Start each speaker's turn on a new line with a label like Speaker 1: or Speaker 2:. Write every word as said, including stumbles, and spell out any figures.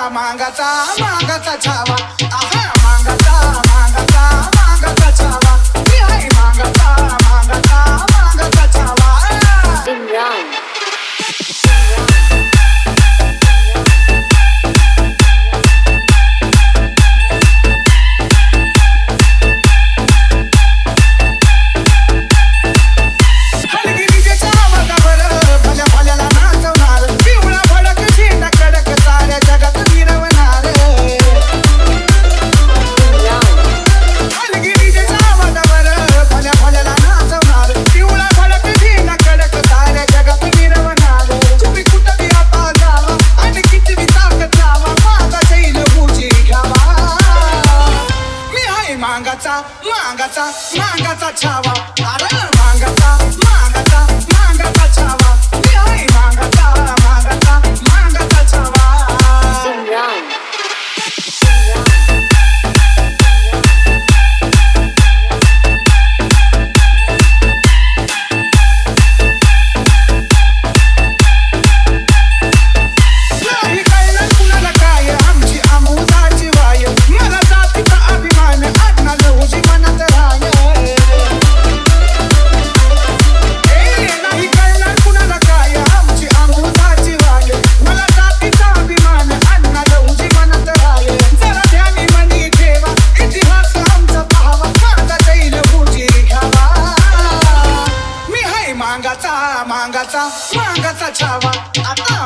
Speaker 1: मांगाचा मांगाचा छावा आहा मांगाचा मांगाचा मांगाचा छावा मी आहे मांगाचा मांगाचा मांगाचा छावा
Speaker 2: इम्रान
Speaker 1: मांगाचा मांगाचा मांगाचा छावा अरे मांगाचा मांगाचा मांगाचा छावा मी आहे मांगाचा मांगाचा मांगाचा छावा
Speaker 2: इम्रान
Speaker 1: नाही कळलं कुणाला काय आमची आमुदाची वाय मला जातीचा अभिमान आत्मा लहुजी मनात राय ए नाही कळलं कुणाला काय आमची आमुदाची वाय मला जातीचा अभिमान आत्मा लहुजी मनात राय जरा ध्यानी मनी ठेवा इतिहास आमचा पाहावा माझा जाईल लहुजी घ्यावा मी आहे मांगाचा मांगाचा मांगाचा छावा आता